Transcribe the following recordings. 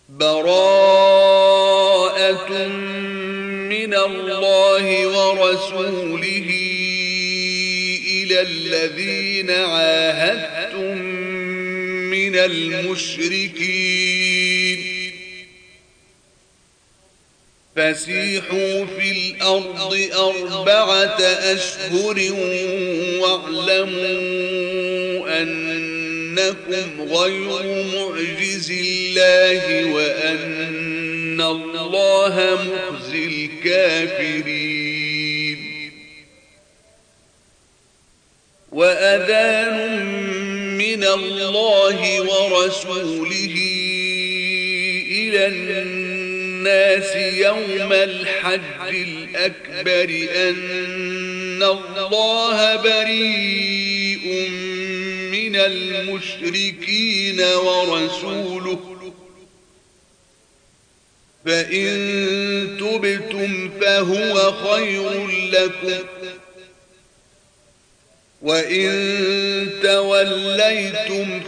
براءة من الله ورسوله إلى الذين عاهدتم من المشركين فسيحوا في الأرض 4 أشهر واعلموا أنكم غير معجز الله وأن الله مخزي الكافرين. وأذان من الله ورسوله إلى الناس يوم الحج الأكبر أن الله بريء من المشركين ورسوله فإن تبتم فهو خير لكم وإن توليتم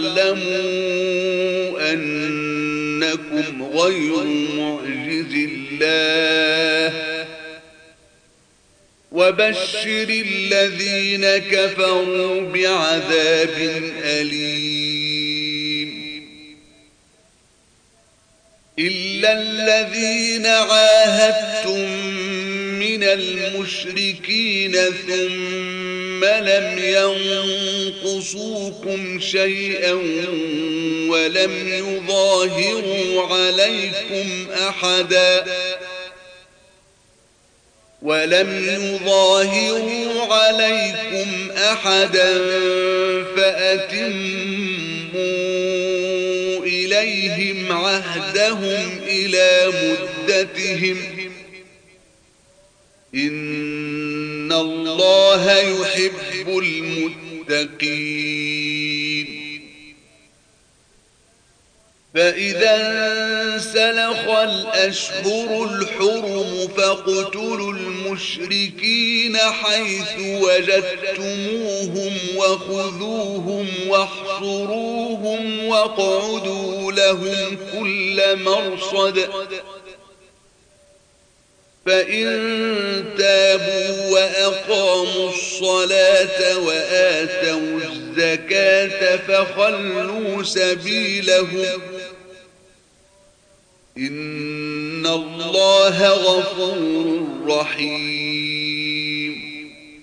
فاعلموا أنكم غير معجز الله وبشر الذين كفروا بعذاب أليم. إلا الذين عاهدتم من المشركين ثم لم ينقصوكم شيئا ولم يظاهروا عليكم أحدا فأتموا إليهم عهدهم إلى مدتهم إن الله يحب المتقين. فإذا انسلخ الأشهر الحرم فاقتلوا المشركين حيث وجدتموهم وخذوهم واحصروهم واقعدوا لهم كل مرصد فإن تابوا وأقاموا الصلاة وآتوا الزكاة فخلوا سبيلهم إن الله غفور رحيم.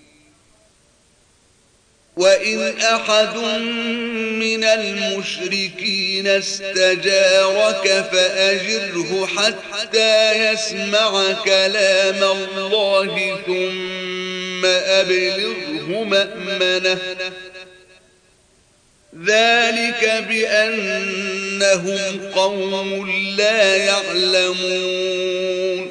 وإن أحد من المشركين استجارك فأجره حتى يسمع كلام الله ثم أبلغه مأمنه ذلك بأنهم قوم لا يعلمون.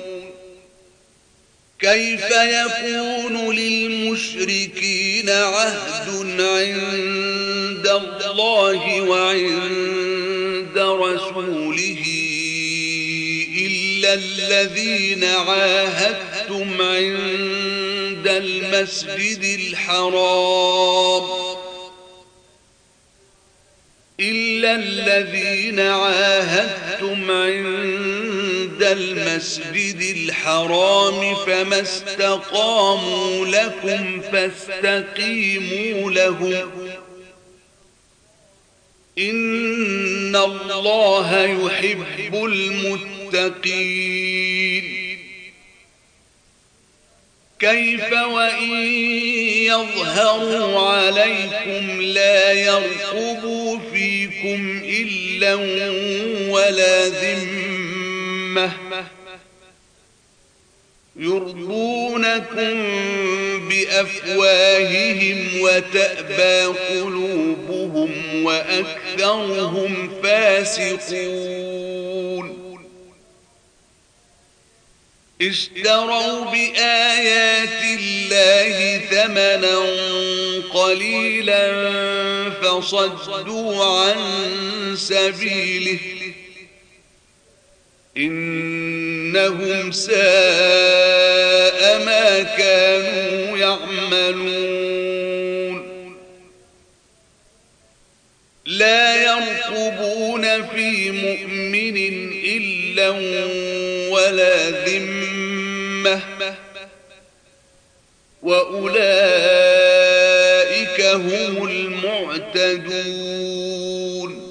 كيف يكون للمشركين عهد عند الله وعند رسوله إلا الذين عاهدتم عند المسجد الحرام فما استقاموا لكم فاستقيموا لهم إن الله يحب المتقين. كيف وإن يظهروا عليكم لا يرقبوا فيكم إلا ولا ذمة يرضونكم بأفواههم وتأبى قلوبهم وأكثرهم فاسقون. اشتروا بآيات الله ثمنا قليلا فصدوا عن سبيله إنهم ساء ما كانوا يعملون. لا يرقبون في مؤمن إلا ولا ذمة وأولئك هم المعتدون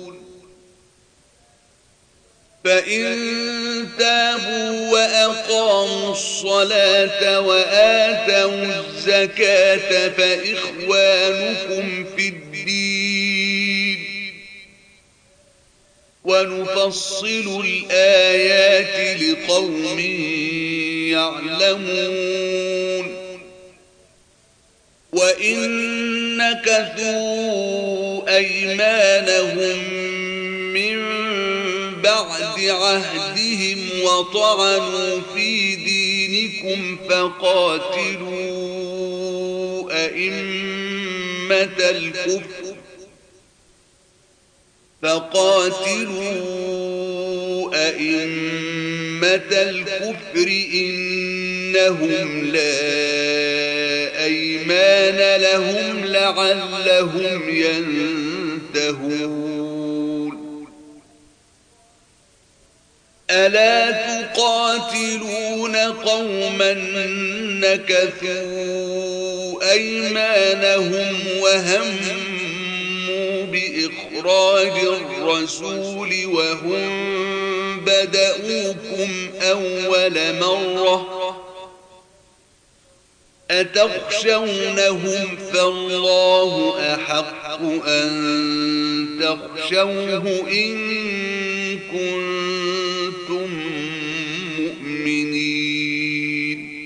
فإن تابوا وأقاموا الصلاة وآتوا الزكاة فإخوانكم في الدين ونفصل الآيات لقوم يعلمون وإن نكثوا أيمانهم من بعد عهدهم وطعنوا في دينكم فقاتلوا أئمة الكفر إنهم لا أيمان لهم لعلهم ينتهون ألا تقاتلون قوما نكثوا أيمانهم وهموا بإخراج الرسول وهم بدؤوكم أول مرة أتخشونهم فالله أحق أن تخشوه إن كنتم مؤمنين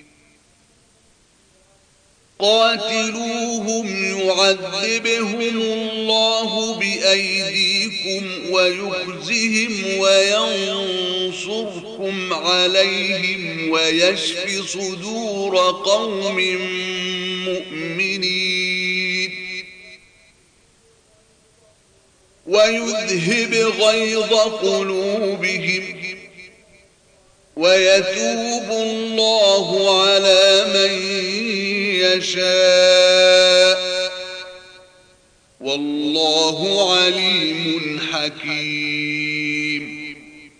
قاتلوهم يعذبهم الله بأيديكم ويخزهم وينصركم عليهم ويشف صدور قوم مؤمنين ويذهب غيظ قلوبهم ويتوب الله على من يشاء والله عليم حكيم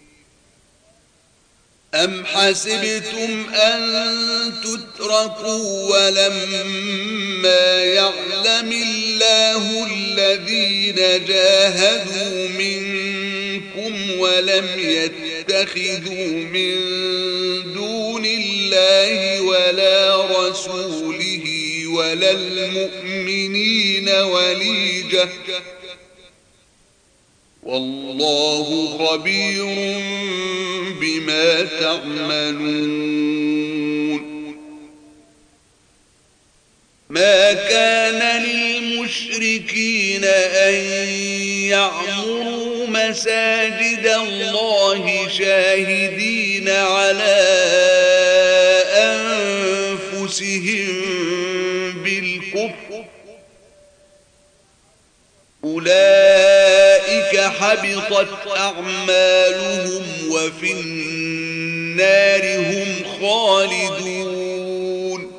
أم حسبتم أن تتركوا ولما يعلم الله الذين جاهدوا منكم ولم يتخذوا من دون الله ولا رسوله ولا المؤمنين وليجة والله خبير بما تعملون ما كان للمشركين أن يعمروا مساجد الله شاهدين على أنفسهم بالكفر أولئك حبطت أعمالهم وفي النار هم خالدون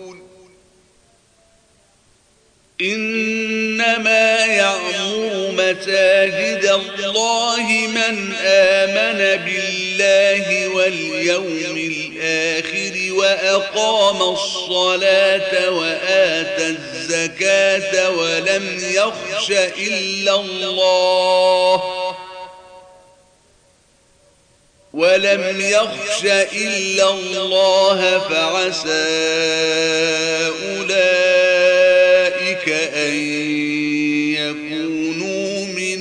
إنما يعمر مساجد الله من آمن بالله واليوم الآخر وأقام الصلاة وآتى الزكاة ولم يخش إلا الله فعسى أولئك أن يكونوا من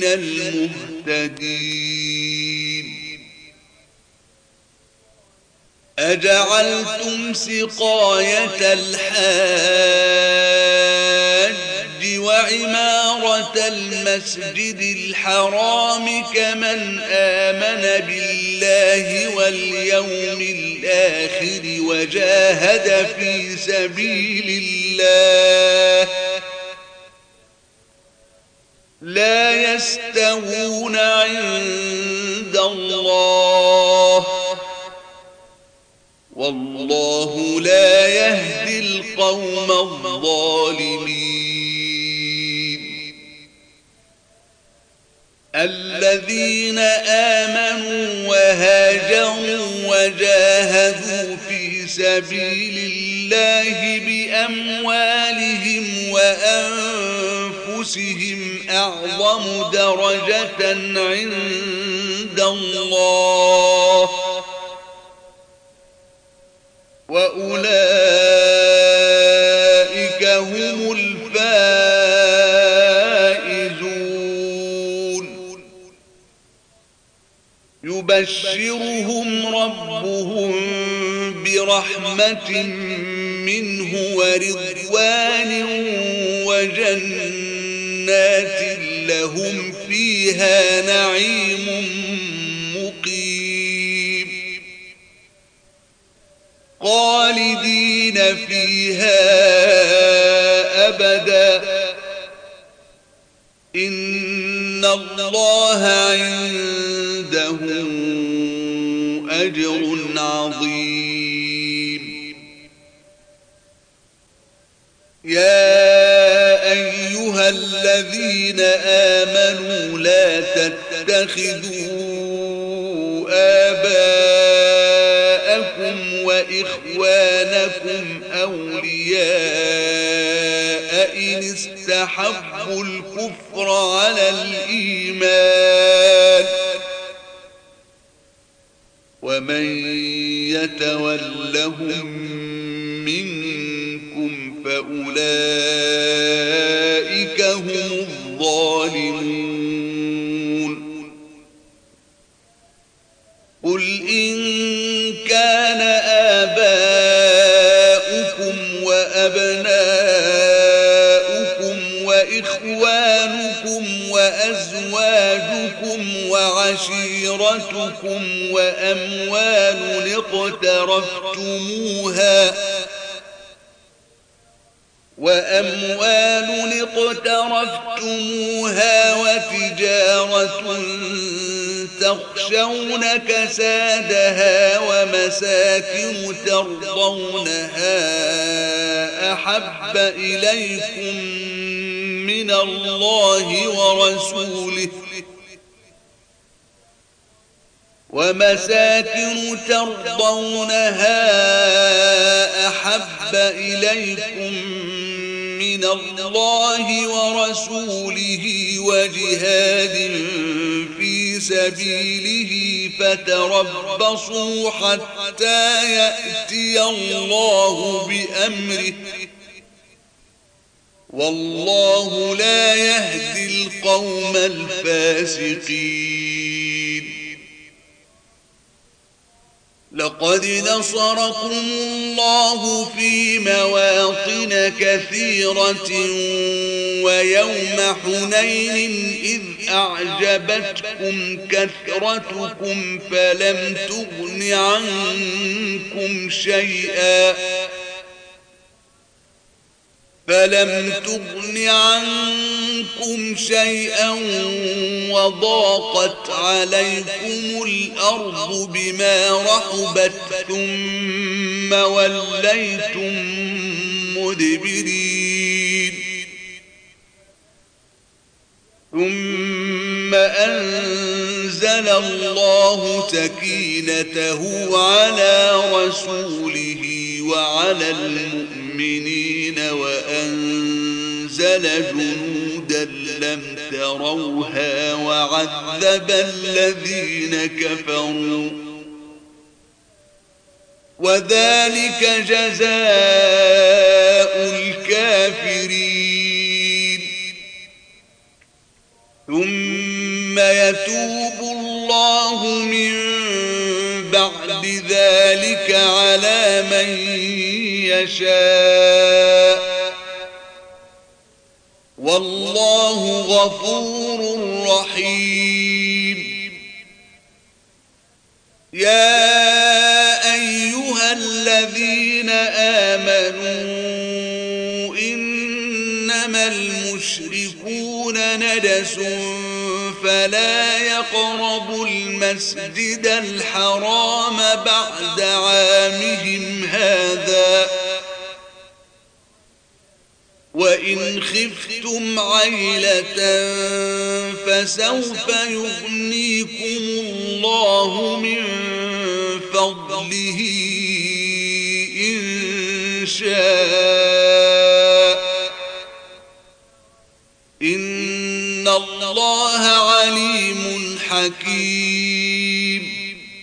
المهتدين أجعلتم سقاية الحاج وعمارة المسجد الحرام كمن آمن بالله واليوم الآخر وجاهد في سبيل الله لا يستوون عند الله والله لا يهدي القوم الظالمين الذين آمنوا وهاجروا وجاهدوا في سبيل الله بأموالهم وأنفسهم أعظم درجة عند الله وأولئك هم الفائزون يبشرهم ربهم برحمة منه ورضوان وجنات لهم فيها نعيم مقيم خالدين فيها أبدا إن الله عنده أجر عظيم يا أيها الذين آمنوا لا تتخذوا آباءكم وإخوانكم أولياء إن استحبوا الكفر على الإيمان ومن يتولهم منكم فأولئك هم الظالمون قل إن كان آباؤكم وأبناؤكم وإخوانكم وأزواجكم وعشيرتكم وأموال اقترفتموها وتجارة تخشون كسادها ومساكن ترضونها أحب إليكم من الله ورسوله وجهاد في سبيله فتربصوا حتى يأتي الله بأمره والله لا يهدي القوم الفاسقين لقد نصركم الله في مواطن كثيرة ويوم حنين إذ أعجبتكم كثرتكم فلم تغن عنكم شيئا وضاقت عليكم الأرض بما رحبت ثم وليتم مدبرين ثم أنزل الله سكينته على رسوله وعلى المؤمنين وأنزل جنودا لم تروها وعذب الذين كفروا وذلك جزاء الكافرين ثم يتوب الله من بعد ذلك على من يشاء والله غفور رحيم يا أيها الذين آمنوا إنما المشركون نجس فلا يقربوا المسجد الحرام بعد عامهم هذا وإن خفتم عيلة فسوف يغنيكم الله من فضله إن شاء إن الله عليم حكيم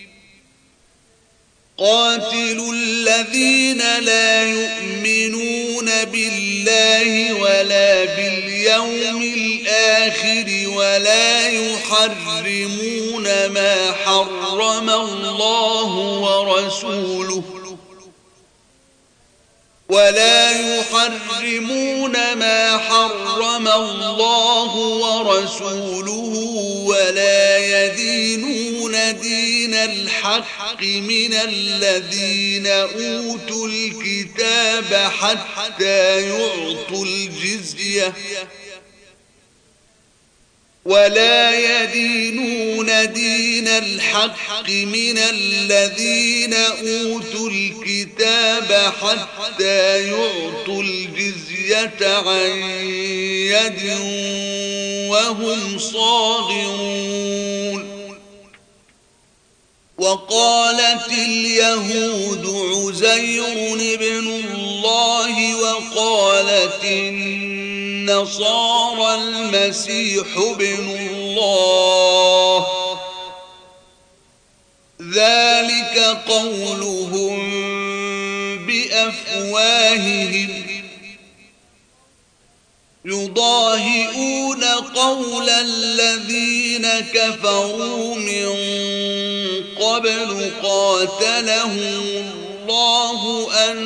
قاتلوا الذين لا يؤمنون بالله ولا باليوم الآخر ولا يحرمون ما حرم الله ورسوله ولا يدينون دين الحق من الذين أوتوا الكتاب حتى يعطوا الجزية عن يد وهم صاغرون وقالت اليهود عزير ابن الله وقالت النصارى المسيح ابن الله ذلك قولهم بأفواههم يضاهئون قول الذين كفروا من قبل قاتلهم الله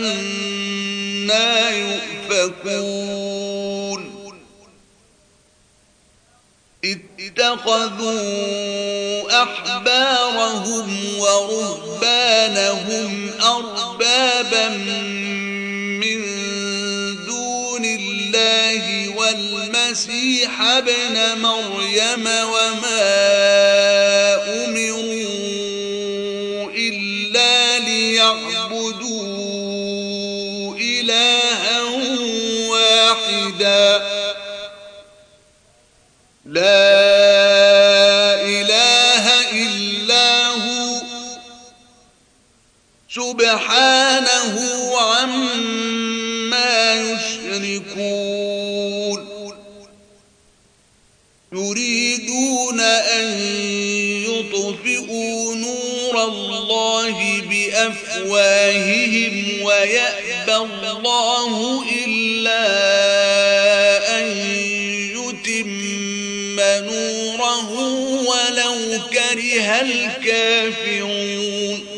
أنى يؤفكون اتخذوا أحبارهم ورهبانهم أربابا من دون الله والمسيح ابن مريم وما أمروا إلا ليعبدوا إلها واحدا لا إله إلا هو سبحانه عما يشركون يريدون أن يطفئوا نور الله بأفواههم ويأبى الله إلا أن يتم نوره ولو كره الكافرون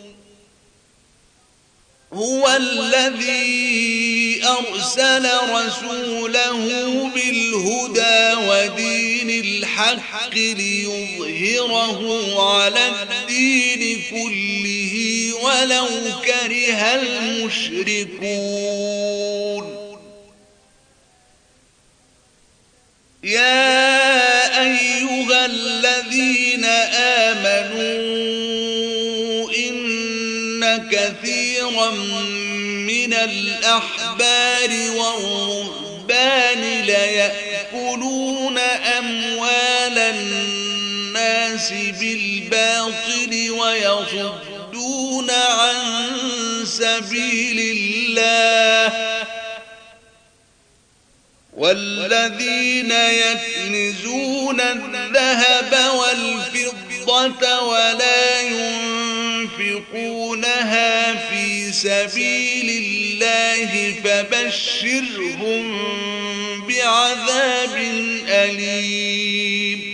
هو الذي أرسل رسوله بالهدى ودين الحق ليظهره على الدين كله ولو كره المشركون يا أيها الذين آمنوا إن كثيرا من الأحبار والرهبان ليأكلون أموال الناس بالباطل ويصدون عن سبيل الله والذين يكنزون الذهب والفضة ولا ينفقونها في سبيل الله فبشرهم بعذاب أليم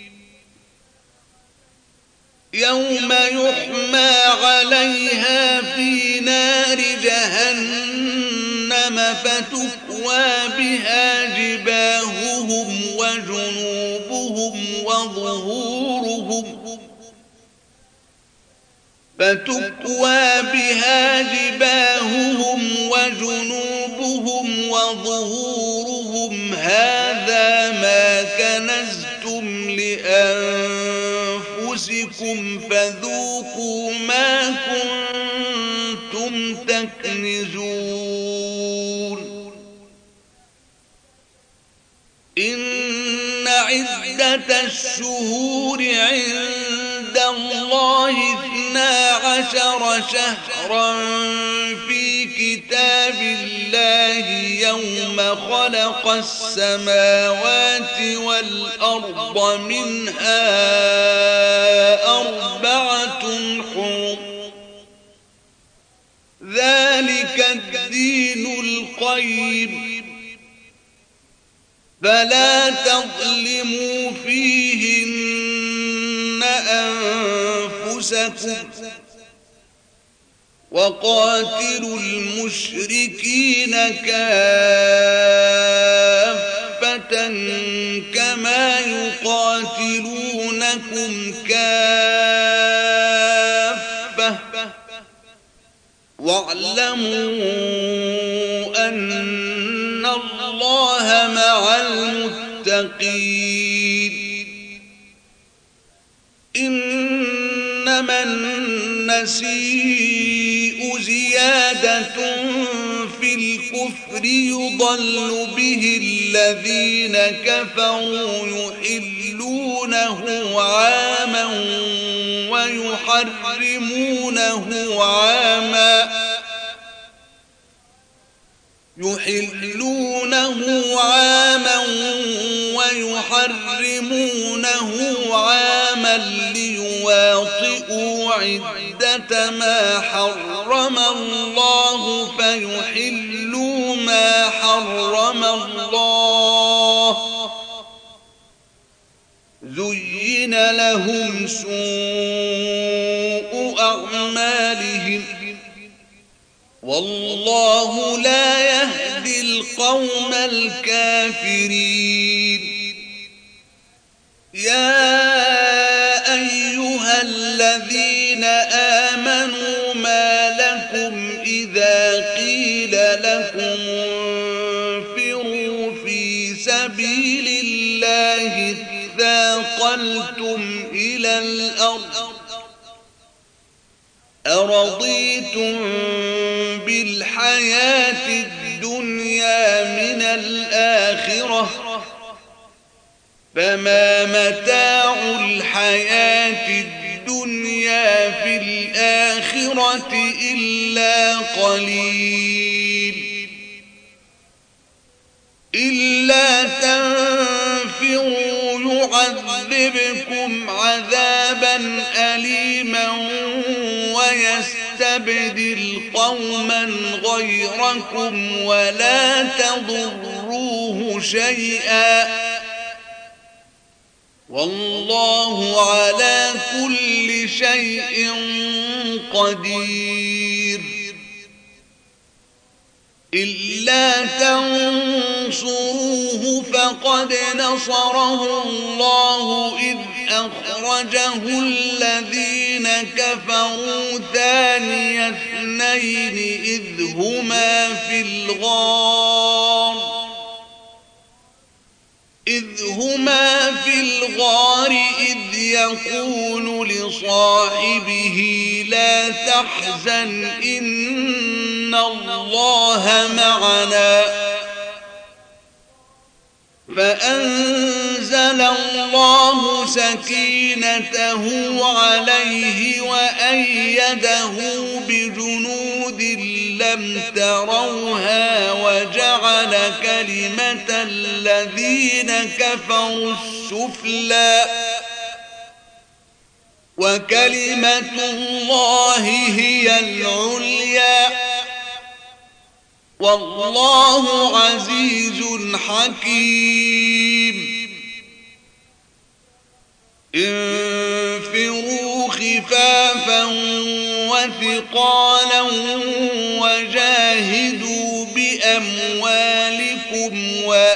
يوم يحمى عليها في نار جهنم فتكوى بها جباههم وجنوبهم وظهورهم هذا ما كنزتم لأنفسكم فذوقوا ما كنتم تكنزون عدة الشهور عند الله 12 شهرا في كتاب الله يوم خلق السماوات والأرض منها 4 حرم ذلك الدين القيم فلا تظلموا فيهن أنفسكم وقاتلوا المشركين كافة كما يقاتلونكم كافة واعلموا أن الله مع المتقين إنما النسيء زيادة في الكفر يضل به الذين كفروا يحلونه عاما ويحرمونه عاما ليواطئوا عدة ما حرم الله فيحلوا ما حرم الله زين لهم سوء أعمالهم والله لا يهدي القوم الكافرين يا أيها الذين آمنوا ما لكم إذا قيل لكم انفروا في سبيل الله اثاقلتم إلى الأرض أرضيتم بالحياة الدنيا من الآخرة فما متاع الحياة الدنيا في الآخرة إلا قليل إلا تنفروا يعذبكم عذابا أليما ويستبدل قوما غيركم ولا تضروه شيئا والله على كل شيء قدير إلا تنصروه فقد نصره الله إذ أخرجه الذين كفروا ثاني اثنين إذ هما في الغار إذ يقول لصاحبه لا تحزن إن الله معنا فأنزل الله سكينته عليه وأيده بجنود لم تروها وجعل كلمة الذين كفروا السفلى وكلمة الله هي العليا والله عزيز حكيم انفروا خفافا وثقالا وجاهدوا بأموالكم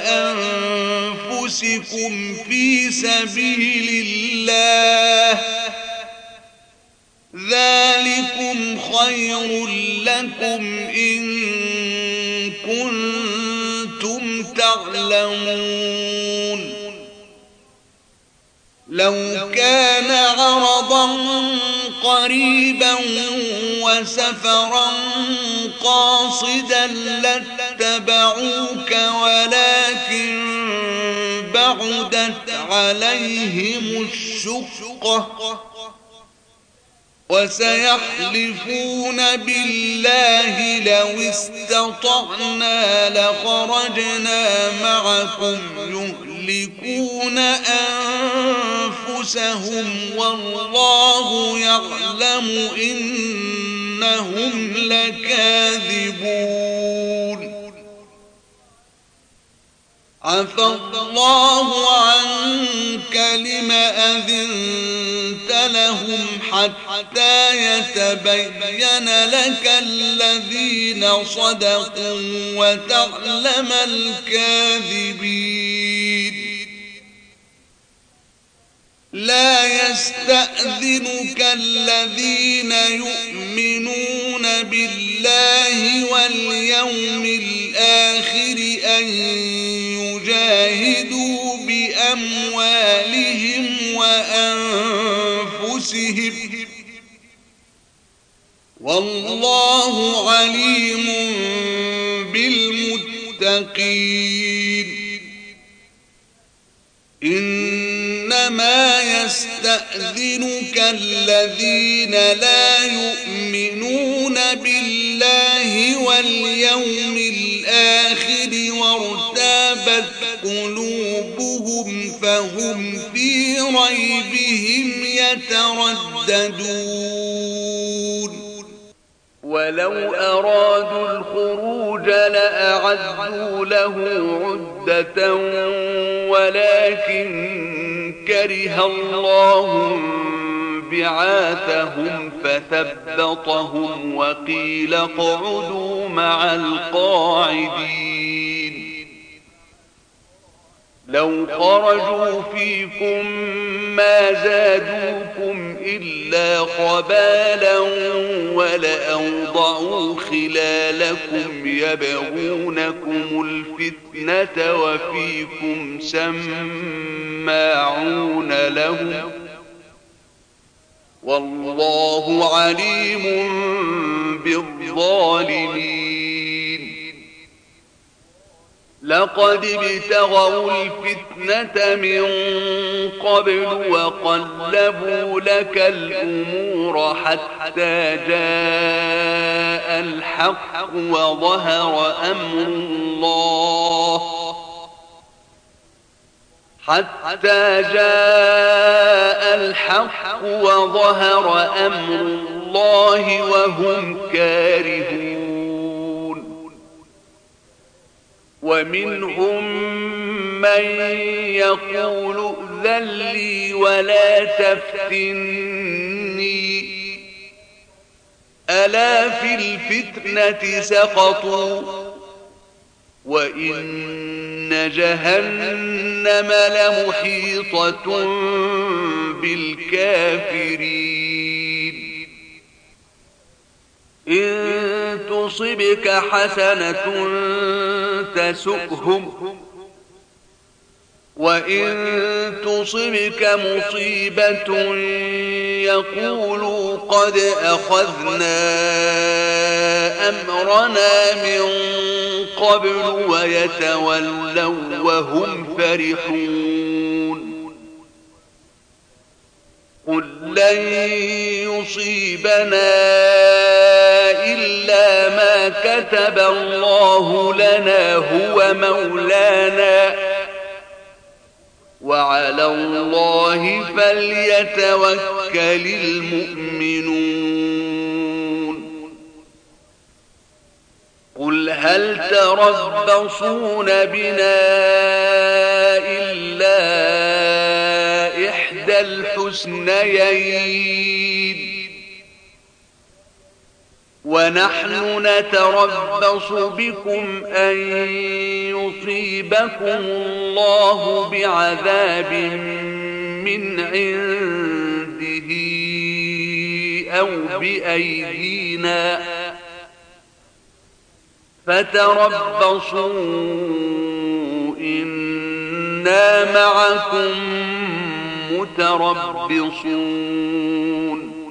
وأنفسكم في سبيل الله ذلكم خير لكم إن كنتم تعلمون لو كان عرضا قريبا وسفرا قاصدا لاتبعوك ولكن بعدت عليهم الشقة وسيحلفون بالله لو استطعنا لخرجنا معكم يهلكون أنفسهم والله يعلم إنهم لكاذبون عفى الله عنك لم أذنت لهم حتى يتبين لك الذين صدقوا وتعلم الكاذبين لا يستأذنك الذين يؤمنون بالله واليوم الآخر أن يجاهدوا بأموالهم وأنفسهم والله عليم بالمتقين إنما يستأذنك الذين لا يؤمنون بالله واليوم الآخر وارتابت قلوبهم فهم في ريبهم يترددون ولو أرادوا الخروج لأعدوا له عدة ولكن كره الله بعاثهم فثبطهم وقيل اقعدوا مع القاعدين لو خرجوا فيكم ما زادوكم إلا خبالا ولأوضعوا خلالكم يبغونكم الفتنة وفيكم سماعون لهم والله عليم بالظالمين لقد ابتغوا الفتنة من قبل وقلبوا لك الأمور حتى جاء الحق وظهر أمر الله وهم كارهون ومنهم من يقول ائذن لي ولا تفتني ألا في الفتنة سقطوا وإن جهنم لمحيطة بالكافرين إن تصبك حسنة تسؤهم وإن تصبك مصيبة يقولوا قد أخذنا أمرنا من قبل ويتولوا وهم فرحون قل لن يصيبنا إلا ما كتب الله لنا هو مولانا وعلى الله فليتوكل المؤمنون قل هل تربصون بنا إلا إحدى الحسنيين ونحن نتربص بكم أن يصيبكم الله بعذاب من عنده أو بأيدينا فتربصوا إنا معكم متربصون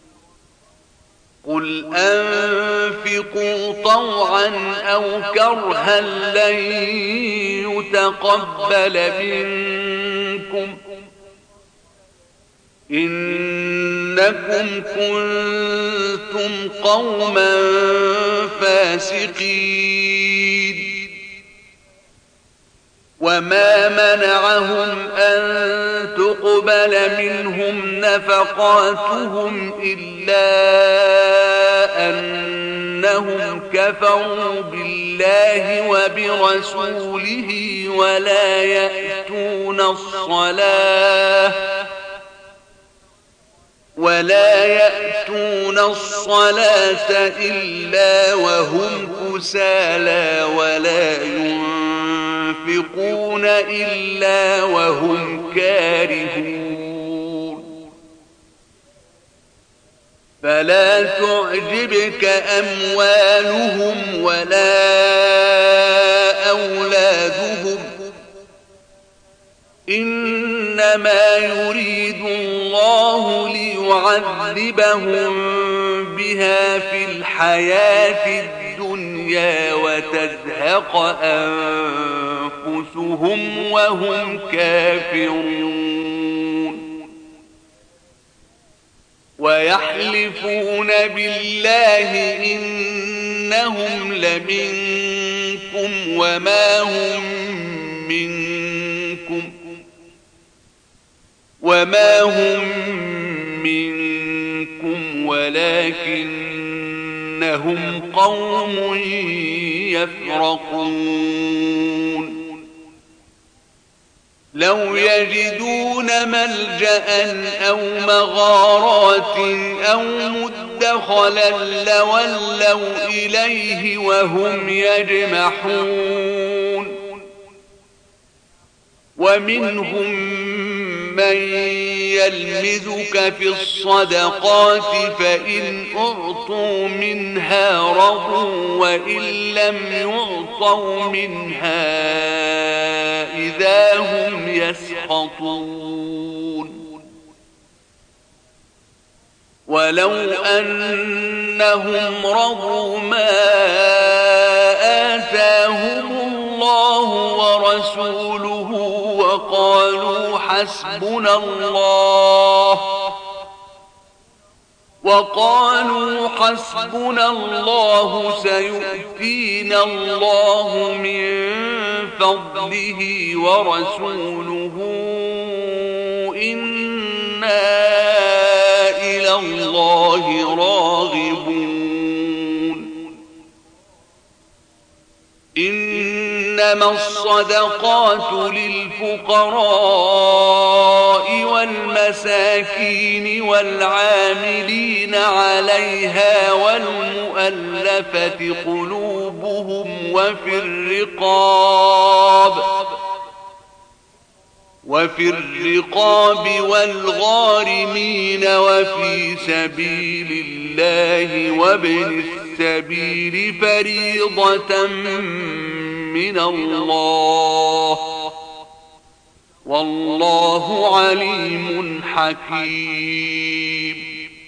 قل أنفقوا طوعا أو كرها لن يتقبل منكم إنكم كنتم قوما فاسقين وما منعهم أن تقبل منهم نفقاتهم إلا أنهم كفروا بالله وبرسوله ولا يأتون الصلاة إلا وهم كسالى ولا ينفقون إلا وهم كارهون فلا تعجبك أموالهم ولا أولادهم إنما يريد الله ليعذبهم بها في الحياة الدنيا وتزهق أنفسهم وهم كافرون ويحلفون بالله إنهم لمنكم وما هم منكم ولكنهم قوم يفرقون لو يجدون ملجأ أو مغارات أو مدخلا لولوا إليه وهم يجمحون ومنهم من يلمزك في الصدقات فإن أعطوا منها رضوا وإن لم يعطوا منها إذا هم يسخطون ولو أنهم رضوا ما آتاهم الله ورسوله وقالوا حسبنا الله سيؤتينا الله من فضله ورسوله إنا إلى الله راغبون إنما الصدقات للفقراء والمساكين والعاملين عليها والمؤلفة قلوبهم وفي الرقاب والغارمين وفي سبيل الله وابن السبيل فريضة من الله والله عليم حكيم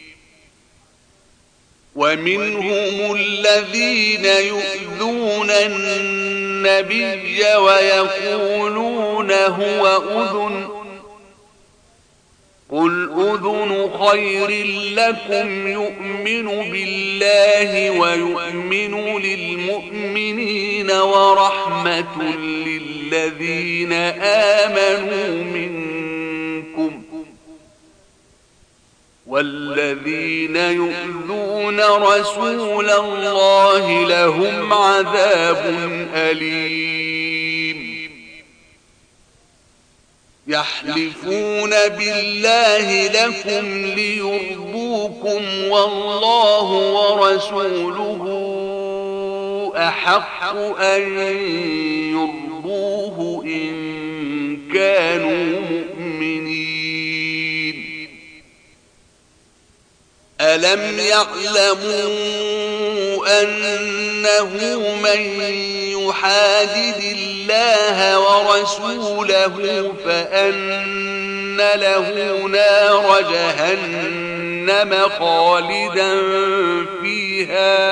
ومنهم الذين يؤذون النبي ويقولون هو أذن قل أذن خير لكم يؤمن بالله ويؤمن للمؤمنين ورحمة للذين آمنوا منكم والذين يؤذون رسول الله لهم عذاب أليم يحلفون بالله لكم ليرضوكم والله ورسوله أحق أن يرضوه إن كانوا مؤمنين ألم يعلموا أنه من يحادد الله ورسوله فأن له نار جهنم خالدا فيها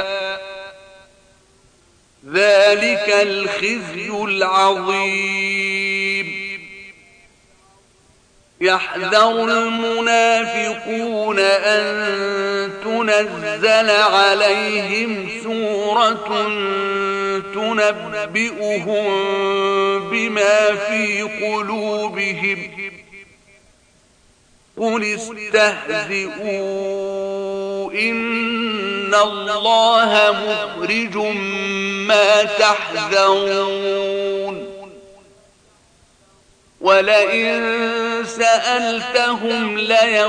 ذلك الخزي العظيم يحذر المنافقون أن تنزل عليهم سورة تنبئهم بما في قلوبهم قل استهزئوا إن الله مخرج ما تحذرون ولئن سألتهم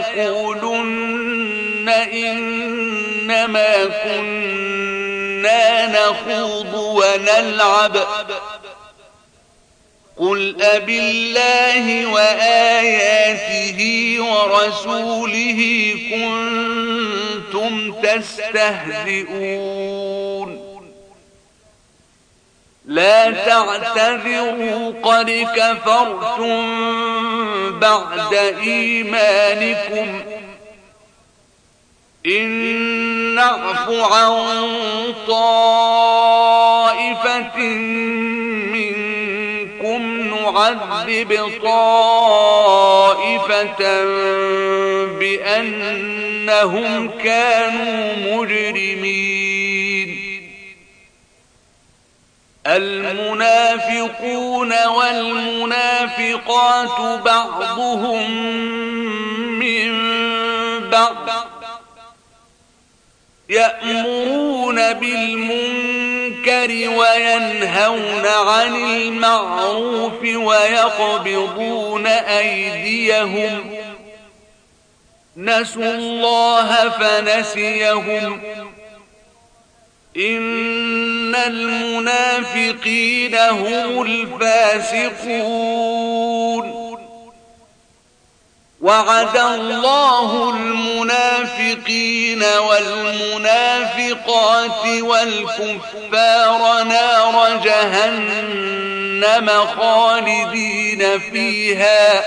ليقولن إنما كنا نخوض ونلعب قل أبالله وآياته ورسوله كنتم تستهزئون لا تعتذروا قد كفرتم بعد إيمانكم إن نعف عن طائفة منكم نعذب طائفة بأنهم كانوا مجرمين المنافقون والمنافقات بعضهم من بعض يأمرون بالمنكر وينهون عن المعروف ويقبضون أيديهم نسوا الله فنسيهم إن المنافقين هم الفاسقون وعد الله المنافقين والمنافقات والكفار نار جهنم خالدين فيها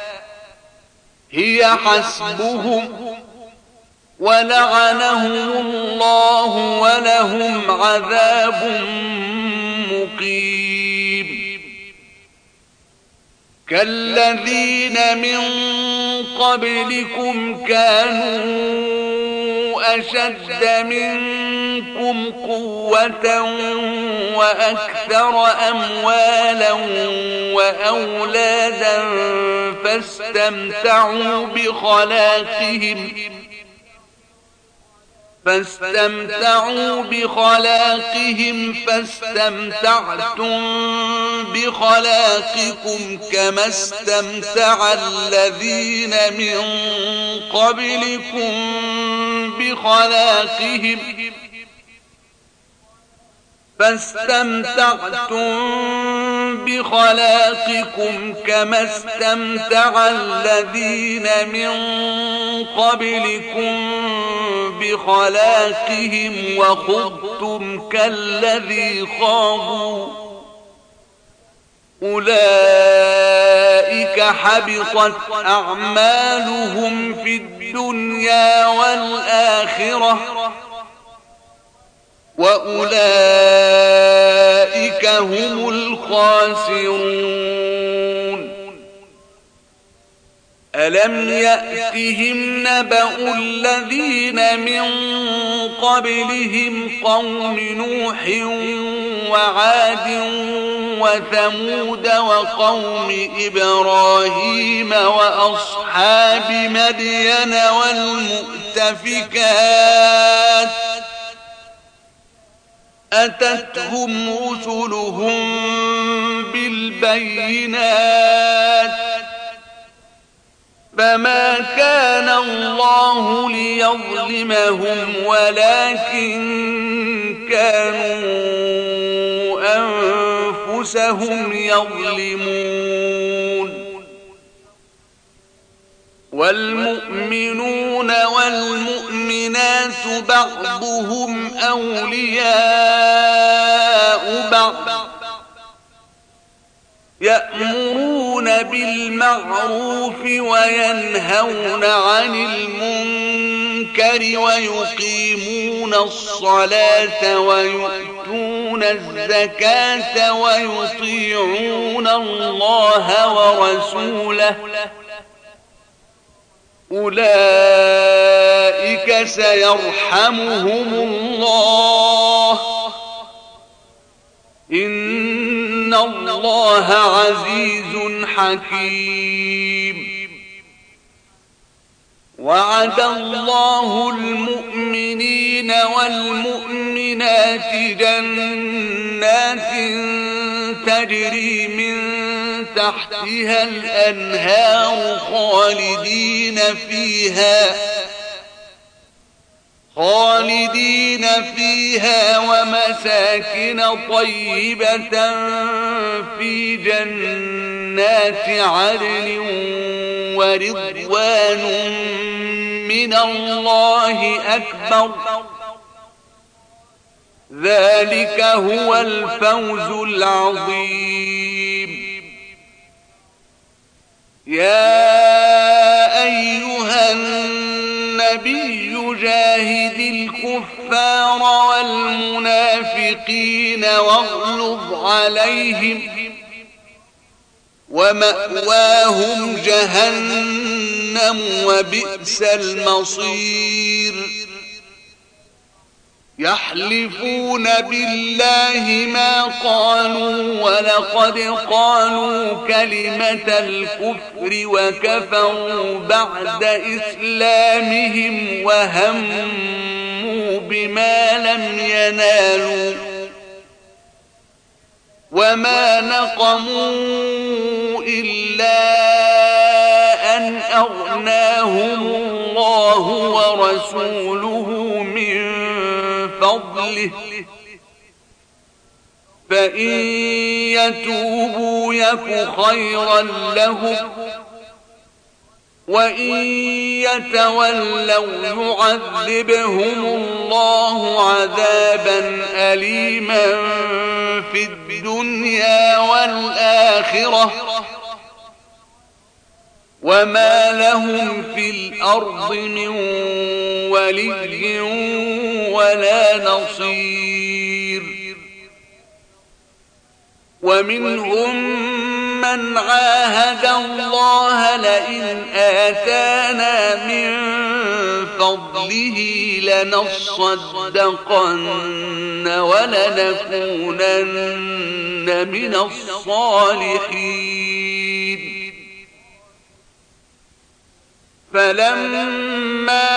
هي حسبهم ولعنهم الله ولهم عذاب مقيم كالذين من قبلكم كانوا أشد منكم قوة وأكثر أموالا وأولادا فاستمتعوا بخلاقهم فاستمتعتم بخلاقكم كما استمتع الذين من قبلكم بخلاقهم وخضتم كالذي خاضوا أولئك حبطت أعمالهم في الدنيا والآخرة وأولئك هم الخاسرون ألم يأتهم نبأ الذين من قبلهم قوم نوح وعاد وثمود وقوم إبراهيم وأصحاب مدين والمؤتفكات أتتهم رسلهم بالبينات فما كان الله ليظلمهم ولكن كانوا أنفسهم يظلمون والمؤمنون والمؤمنات بعضهم أولياء بعض يأمرون بالمعروف وينهون عن المنكر ويقيمون الصلاة ويؤتون الزكاة ويطيعون الله ورسوله أولئك سيرحمهم الله إن الله عزيز حكيم وعد الله المؤمنين والمؤمنات جنات تجري من تحتها الأنهار خالدين فيها ومساكن طيبة في جنات عدن ورضوان من الله أكبر ذلك هو الفوز العظيم يا أيها النبي جاهد الكفار والمنافقين واغلظ عليهم ومأواهم جهنم وبئس المصير يحلفون بالله ما قالوا ولقد قالوا كلمة الكفر وكفروا بعد إسلامهم وهموا بما لم ينالوا وما نقموا إلا أن أغناهم الله ورسوله من فضله فإن يتوبوا يك خيرا لهم وإن يتولوا يعذبهم الله عذابا أليما في الدنيا والآخرة وما لهم في الأرض من ولي ولا نصير ومنهم من عاهد الله لئن آتانا من فضله لنصدقن ولنكونن من الصالحين فلما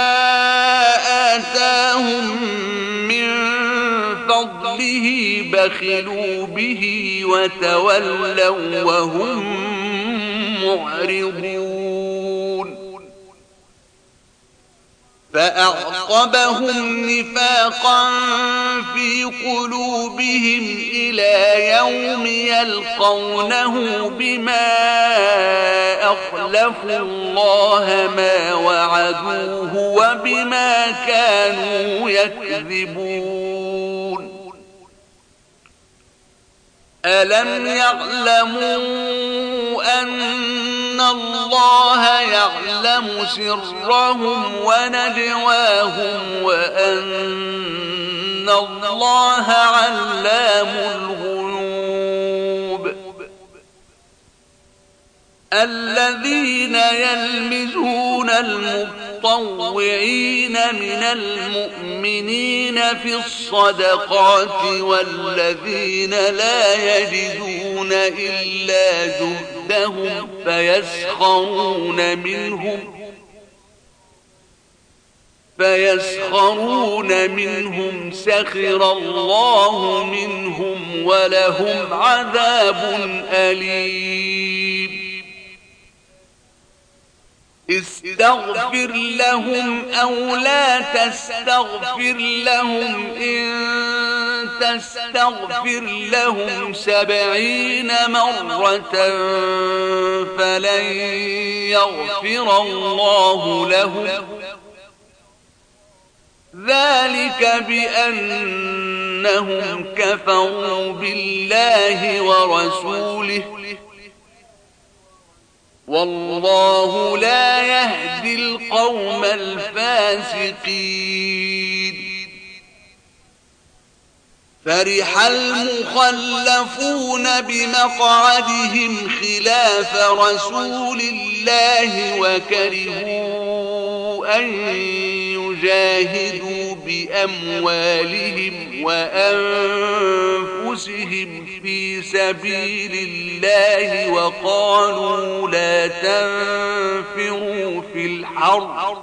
آتاهم من فضله بخلوا به وتولوا وهم معرضون فأعقبهم نفاقا في قلوبهم إلى يوم يلقونه بما أخلفوا الله ما وعدوه وبما كانوا يكذبون ألم يعلموا أن الله يعلم سرهم ونجواهم وأن الله علام الغيوب الذين يلمزون المطوعين من المؤمنين في الصدقات والذين لا يجدون إلا جهدهم فيسخرون منهم سخر الله منهم ولهم عذاب أليم استغفر لهم أو لا تستغفر لهم إن تستغفر لهم 70 مرة فلن يغفر الله لهم ذلك بأنهم كفروا بالله ورسوله والله لا يهدي القوم الفاسقين فرح المخلفون بمقعدهم خلاف رسول الله وكرهوا أن يجاهدوا بأموالهم وأنفسهم في سبيل الله وقالوا لا تنفروا في الحر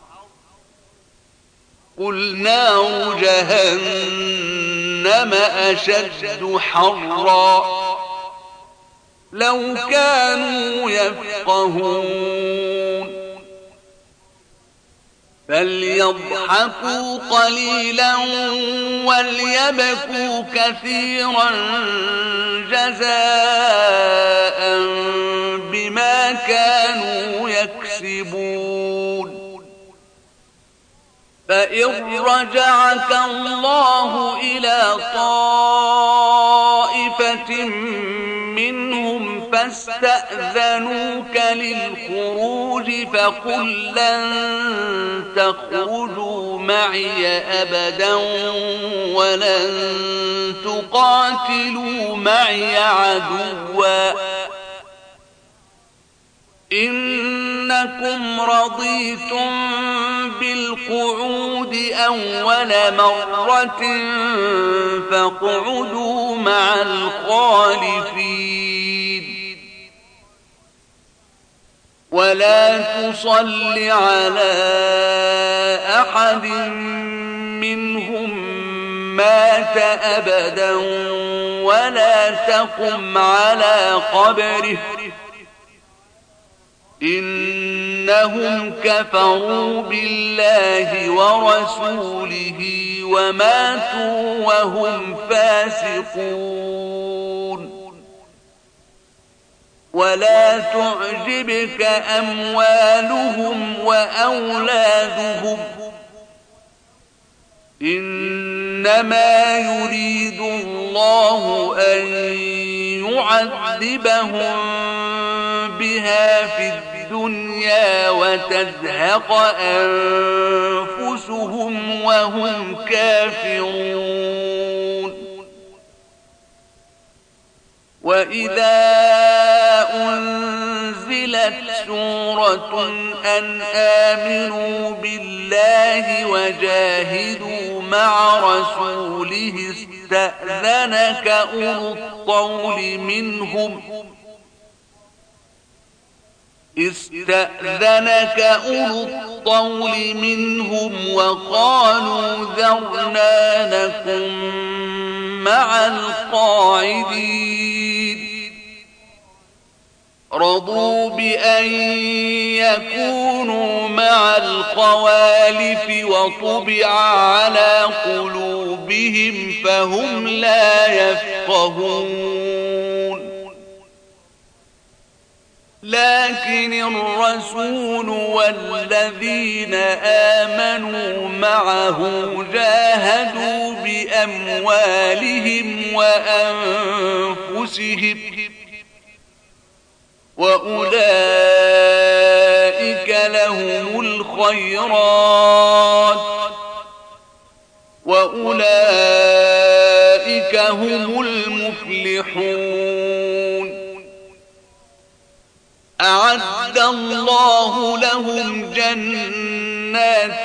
قل نار جهنم أشد حرا لو كانوا يفقهون فليضحكوا قليلا وليبكوا كثيرا جزاء بما كانوا يكسبون فإن رجعك الله إلى طائفة منهم فاستأذنوك للخروج فقل لن تخرجوا معي أبدا ولن تقاتلوا معي عدوا إنكم رضيتم بالقعود أول مرة فاقعدوا مع الخالفين ولا تصل على أحد منهم مات أبدا ولا تقم على قبره إنهم كفروا بالله ورسوله وماتوا وهم فاسقون ولا تعجبك أموالهم وأولادهم إنما يريد الله أن يعذبهم بها في الدنيا وتزهق أنفسهم وهم كافرون وإذا أنزلت سورة أن آمنوا بالله وجاهدوا مع رسوله استأذنك أولو الطول منهم وقالوا ذرنا نكن مع القاعدين رضوا بأن يكونوا مع الخوالف وطبع على قلوبهم فهم لا يفقهون لكن الرسول والذين آمنوا معه جاهدوا بأموالهم وأنفسهم وأولئك لهم الخيرات وأولئك هم المفلحون أعد الله لهم جنات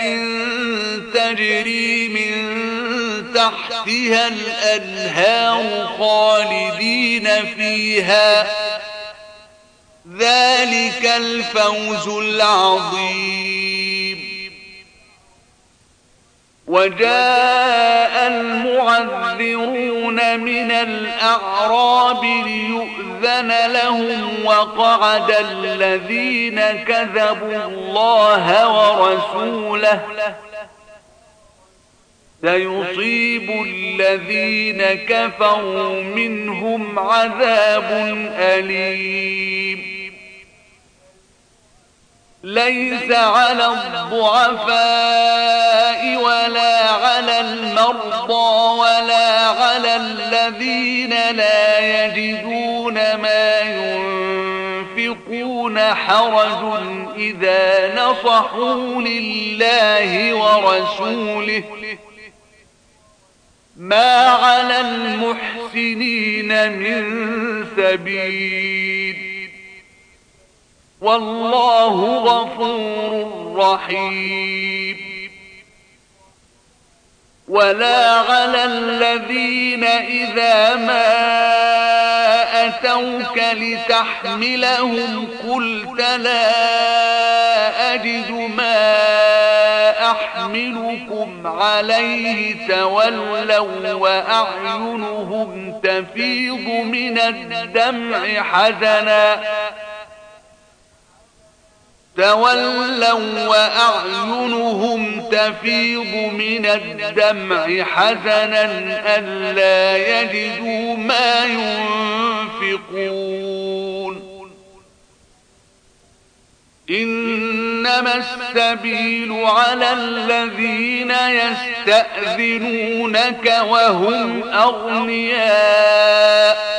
تجري من تحتها الأنهار خالدين فيها ذلك الفوز العظيم وجاء المعذرون من الأعراب ليؤذن لهم وقعد الذين كذبوا الله ورسوله سيصيب الذين كفروا منهم عذاب أليم ليس على الضعفاء ولا على المرضى ولا على الذين لا يجدون ما ينفقون حرج إذا نصحوا لله ورسوله ما على المحسنين من سبيل والله غفور رحيم. ولا على الذين إذا ما أتوك لتحملهم قلت لا أجد ما أحملكم عليه تولوا وأعينهم تفيض من الدمع حزنا ألا يجدوا ما ينفقون. إنما السبيل على الذين يستأذنونك وهم أغنياء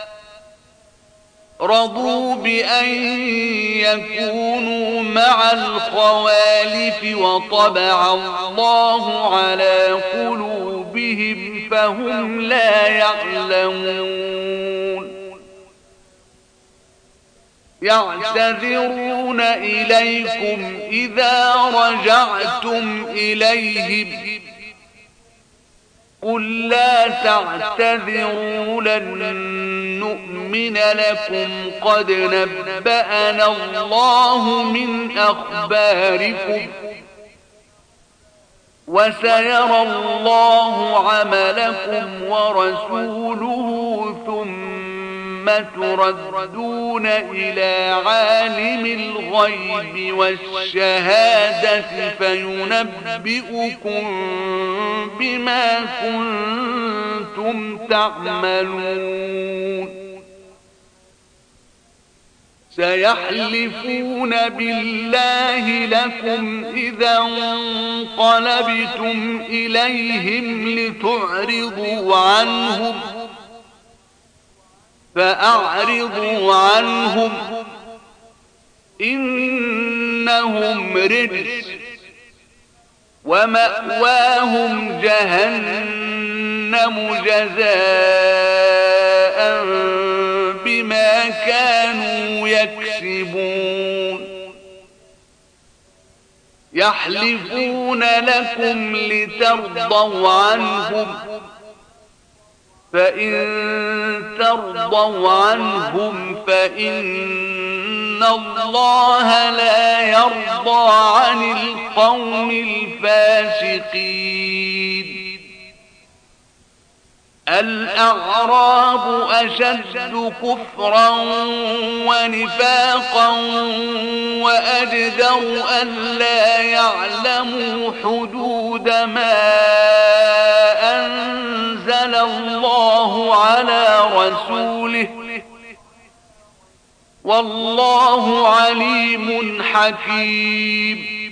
رضوا بأن يكونوا مع الخوالف وطبع الله على قلوبهم فهم لا يعلمون. يعتذرون إليكم إذا رجعتم إليهم قل لا تعتذروا لن نؤمن لكم قد نبأنا الله من أخباركم وسيرى الله عملكم ورسوله ثم تردون إلى عالم الغيب والشهادة فينبئكم بما كنتم تعملون. سيحلفون بالله لكم إذا انقلبتم إليهم لتعرضوا عنهم فأعرضوا عنهم إنهم رجس ومأواهم جهنم جزاء بما كانوا يكسبون. يحلفون لكم لترضوا عنهم فإن ترضوا عنهم فإن الله لا يرضى عن القوم الفاسقين. الأعراب أشد كفرا ونفاقا وأجدر ألا يعلموا حدود ما أنزل الله على رسوله والله عليم حكيم.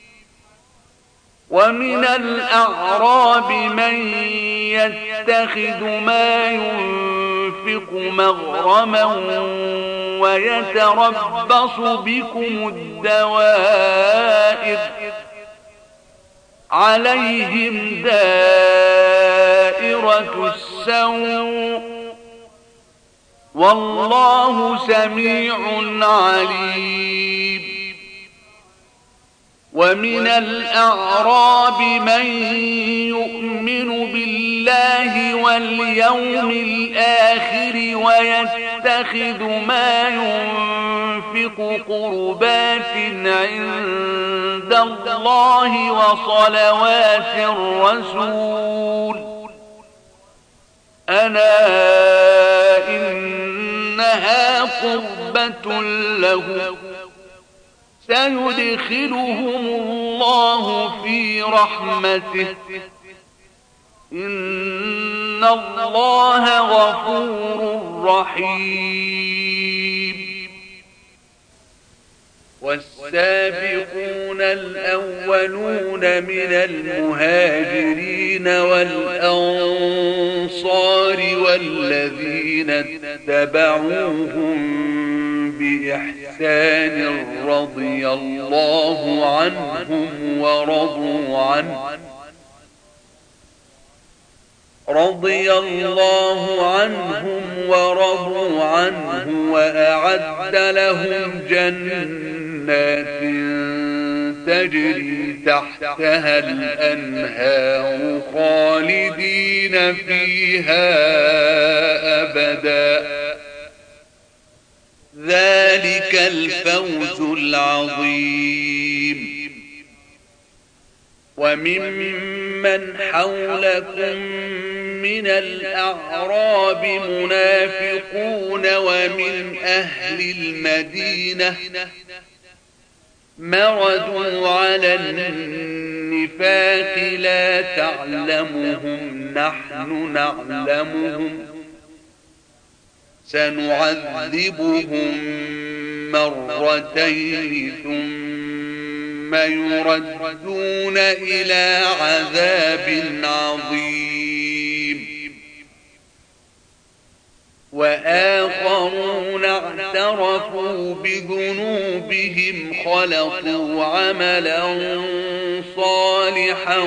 ومن الأعراب من يتخذ ما ينفق مغرما ويتربص بكم الدوائر عليهم دائرة السوء والله سميع عليم. ومن الأعراب من يؤمن بالله واليوم الآخر ويتخذ ما ينفق قربات عند الله وصلوات الرسول ألا إنها قربة له سيدخلهم الله في رحمته إن الله غفور رحيم. والسابقون الأولون من المهاجرين والأنصار والذين اتبعوهم بإحسان رضي الله عنهم ورضوا عنه رضي الله عنهم ورضوا عنه وأعد لهم جنات تجري تحتها الأنهار خالدين فيها أبدا ذلك الفوز العظيم. وممن حولكم من الأعراب منافقون ومن أهل المدينة مردوا على النفاق لا تعلمهم نحن نعلمهم سنعذبهم مرتين ثم يردون إلى عذاب عظيم. وآخرون اعترفوا بذنوبهم خلقوا عملا صالحا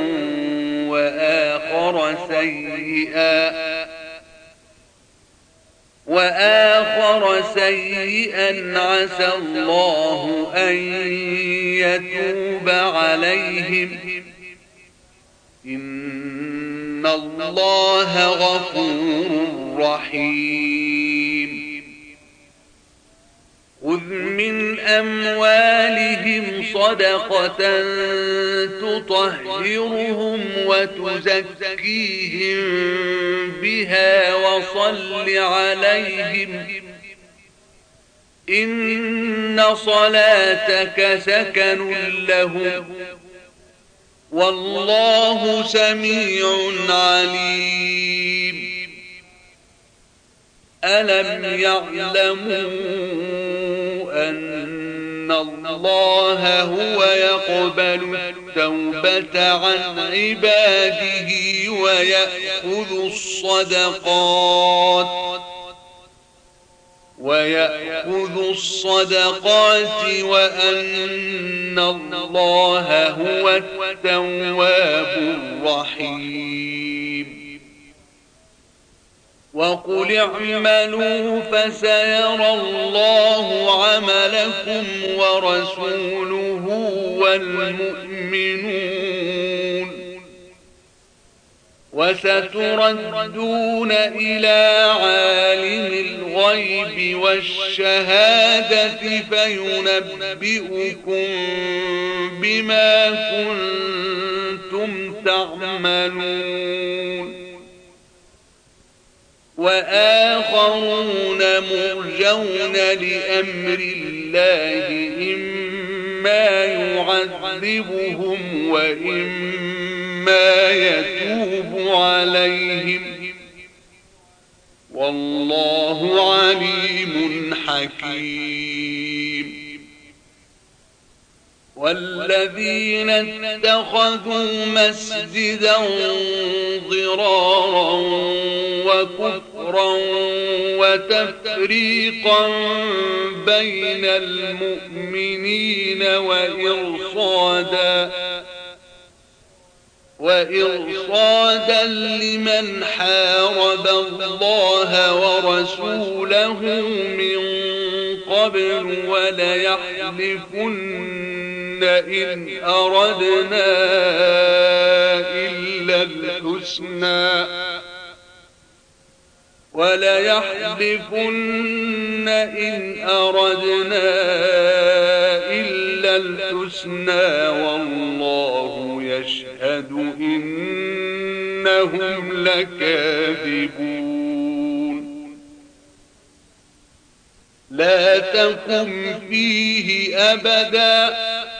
وآخر سيئا عسى الله أن يتوب عليهم إن الله غفور رحيم. خذ من أموالهم صدقة تطهرهم وتزكيهم بها وصل عليهم إن صلاتك سكن لهم والله سميع عليم. ألم يعلموا أن الله هو يقبل التوبة عن عباده ويأخذ الصدقات وأن الله هو التواب الرحيم. وقل اعملوا فسيرى الله عملكم ورسوله والمؤمنون وستردون إلى عالم الغيب والشهادة فينبئكم بما كنتم تعملون. وآخرون مرجون لأمر الله إما يعذبهم وإما يتوب عليهم والله عليم حكيم. والذين اتخذوا مسجدا ضرارا وكفرا وتفريقا بين المؤمنين وإرصادا لمن حارب الله ورسوله من قبل وليحلفن إن أردنا إلا الحسنى والله يشهد إنهم لكاذبون. لا تقم فيه أبدا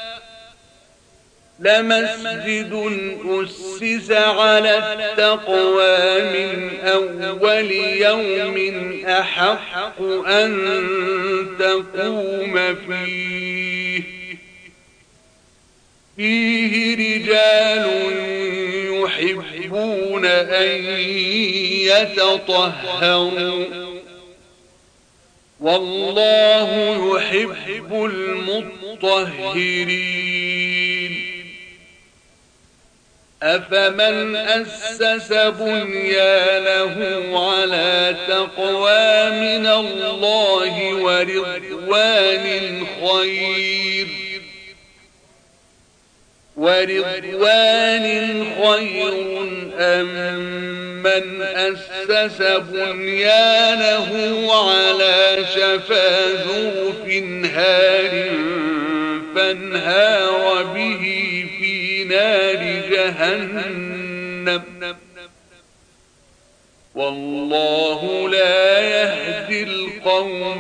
لمسجد أسس على التقوى من أول يوم أحق أن تقوم فيه رجال يحبون أن يتطهروا والله يحب المطهرين. أفمن أسس بنيانه على تقوى من الله ورضوان خير أم من أسس بنيانه على شفا جرف هار فانهار به في نار جهنم والله لا يهدي القوم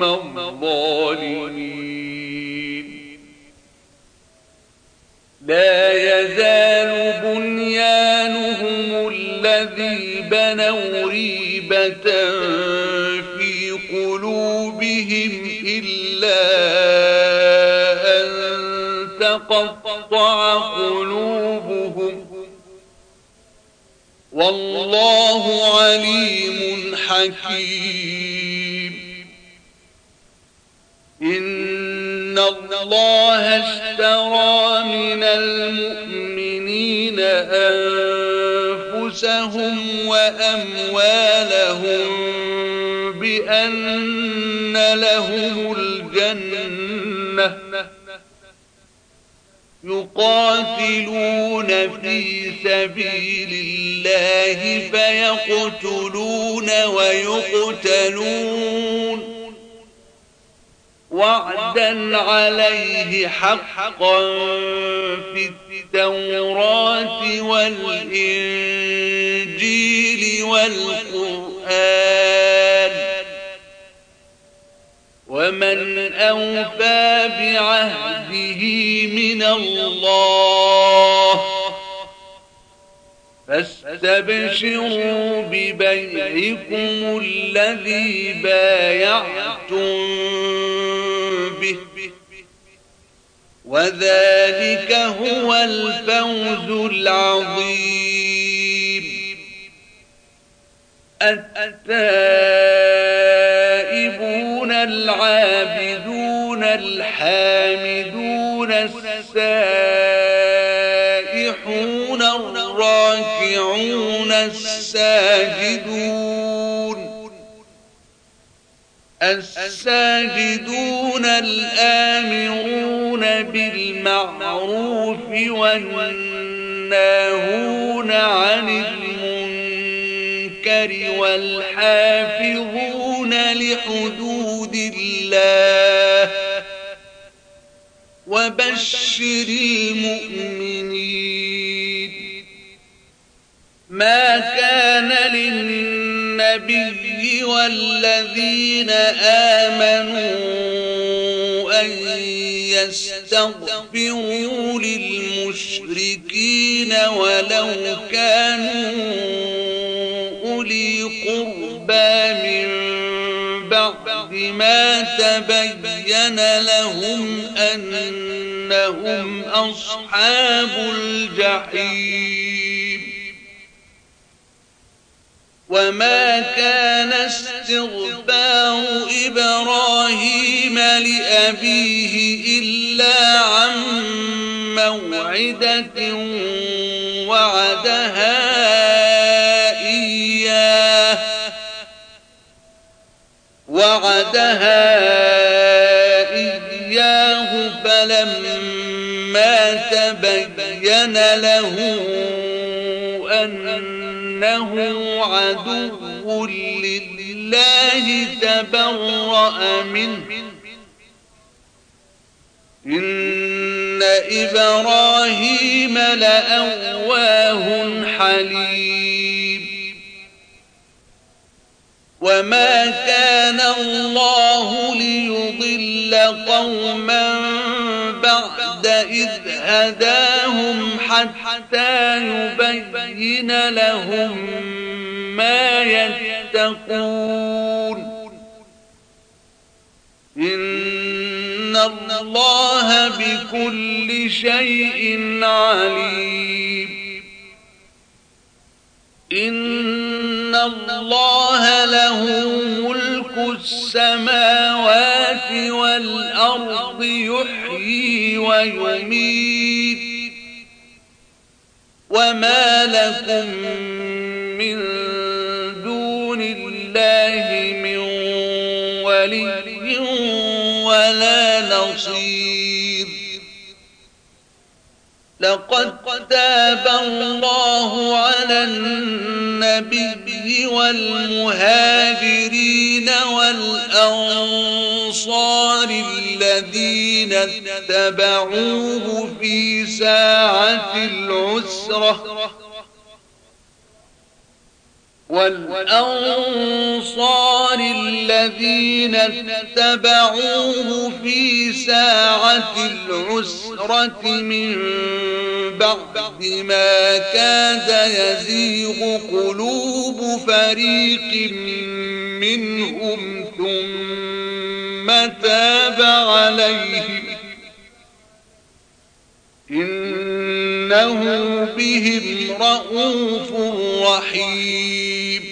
الظالمين لا يزال بنيانهم الذي بنوا ريبة في قلوبهم إلا أن تقطع قلوبهم والله عليم حكيم إن الله اشترى من المؤمنين أنفسهم وأموالهم بأن لهم الجنة يقاتلون في سبيل الله فيقتلون ويقتلون وعدا عليه حقا في التوراة والإنجيل والقرآن ومن أوفى بعهده من الله فاستبشروا ببيعكم الذي بايعتم به وذلك هو الفوز العظيم التائبون العابدون الحامدون السائحون الراكعون الساجدون الآمرون بالمعروف والناهون عن المنكر والحافظون لحدود الله وبشر المؤمنين ما كان للنبي والذين آمنوا أن يستغفروا للمشركين ولو كانوا أولي قربى من بعد ما تبين لهم أنهم أصحاب الجحيم وما كان استغفار إبراهيم لأبيه إلا عن موعدة وعدها إياه فلما تبين له أنه عدو لله تبرأ منه إن إبراهيم لأواه حليم وما كان الله ليضل قوما بعد إذ هداهم حتى يبين لهم ما يتقون إن الله بكل شيء عليم إن الله له ملك السماوات والأرض يحيي ويميت وما لكم من دون الله من ولي ولا نصير. لقد تاب الله على النبي والمهاجرين والأنصار الذين اتبعوه في ساعة العسرة من بعد ما كاد يزيغ قلوب فريق منهم ثم تاب عليهم إنه بهم رءوف رحيم.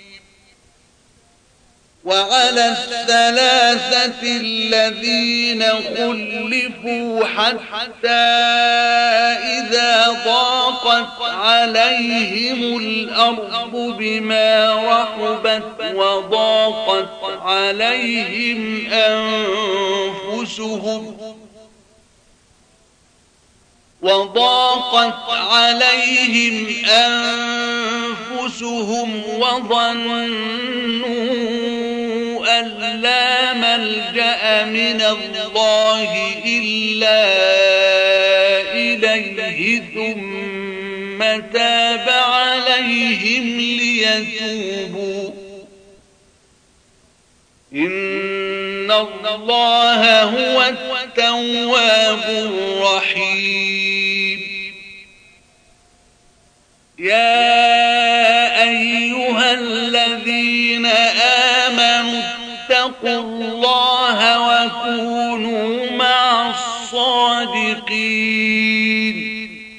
وعلى الثلاثة الذين خلفوا حتى إذا ضاقت عليهم الأرض بما رحبت وضاقت عليهم أنفسهم وظنوا أن لا ملجأ من الله إلا إليه ثم تاب عليهم ليتوبوا إن الله هو التواب الرحيم. يا أيها الذين آمنوا اتقوا الله وكونوا مع الصادقين.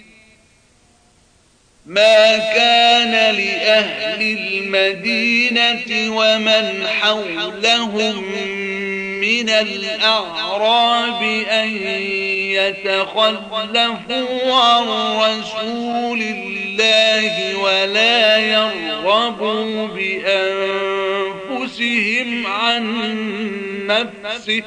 ما كان لأهل المدينة ومن حولهم من الأعراب أن يتخلفوا عن رسول الله ولا يرغبوا بأنفسهم عن نفسه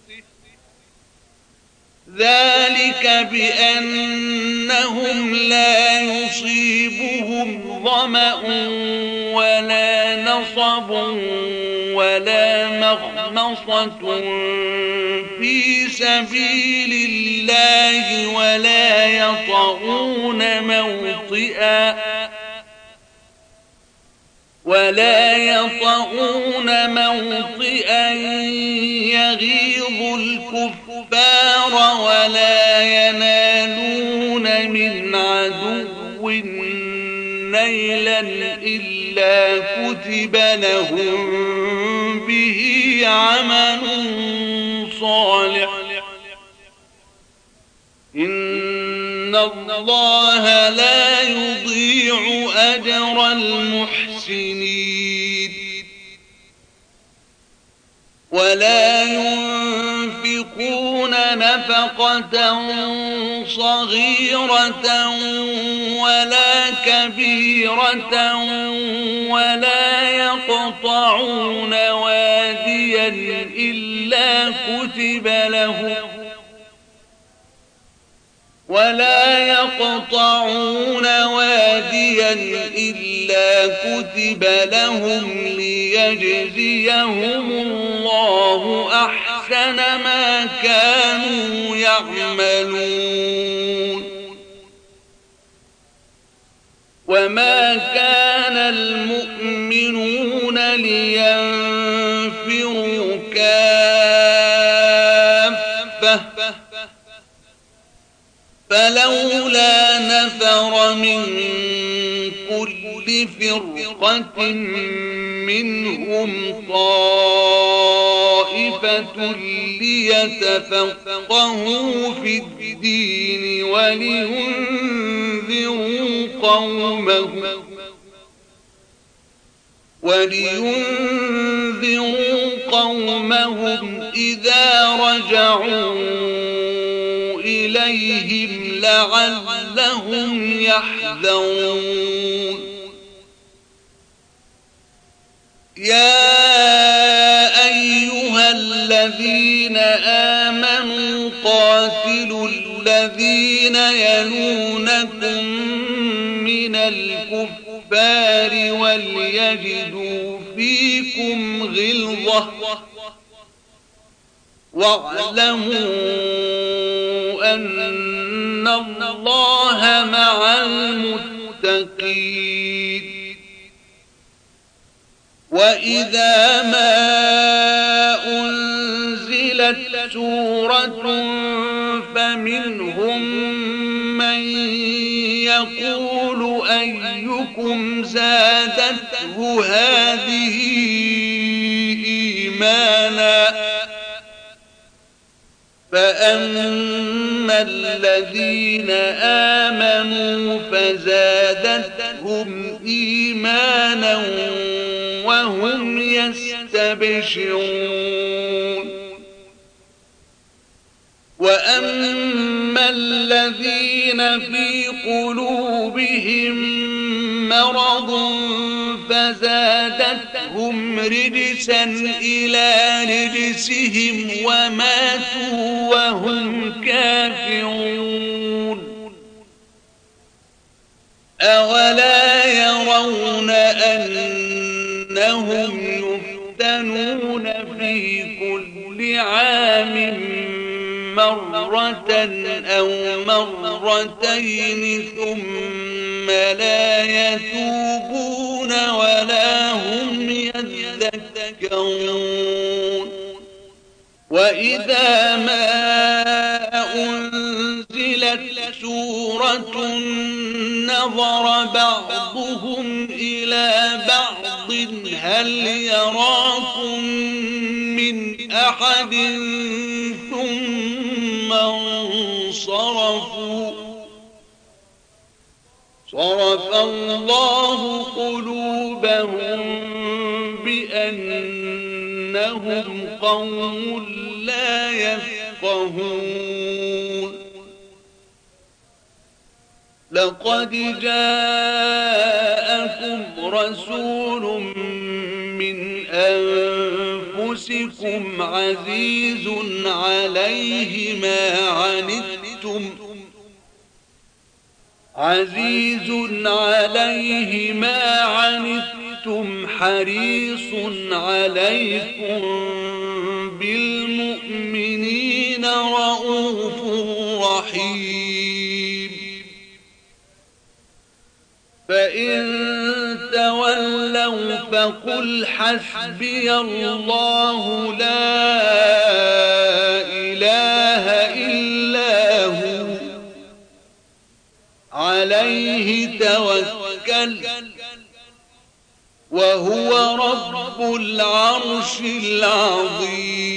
ذلك بأنهم لا يصيبهم ظمأ ولا نصب ولا مخمصة في سبيل الله ولا يطؤون موطئا يغيظ الكفار ولا ينالون من عدو نيلا إلا كتب لهم به عمل صالح إن الله لا يضيع أجر المحسنين. ولا ينفقون نفقة صغيرة ولا كبيرة ولا يقطعون واديا إلا كتب لهم ليجزيهم الله أحسن ما كانوا يعملون. وما كان المؤمنون لينفروا كافة فلولا نفر من كل فرقة منهم طائفة ليتفقهوا في الدين ولينذروا قومهم إذا رجعوا إليهم لعلهم هم يحذرون يا أيها الذين آمنوا قاتلوا الذين يلونكم من الكفار وليجدوا فيكم غلظة واعلموا أن الله مع المتقين وإذا ما أنزلت سورة فمنهم من يقول أيكم زادته هذه إيمانا فأما الذين آمنوا فزادتهم إيمانا وهم يستبشرون وأما الذين في قلوبهم مرض فزادتهم رجسا إلى رجسهم وماتوا وهم كافرون أولا يرون أنهم يفتنون في كل عام مرة أو مرتين ثم لا يتوبون ولا هم يذكرون وإذا ما أنزلت سورة نظر بعضهم إلى بعض هل يراكم من أحد ثم انصرفوا صرف الله قلوبهم بأنهم قوم لا يفقهون لقد جاءكم رسول من أنفسكم عزيز عليه ما عنتم حريص عليكم بالمؤمنين رؤوف رحيم فإن تولوا فقل حسبي الله لا إله إلا هو عليه توكل وهو رب العرش العظيم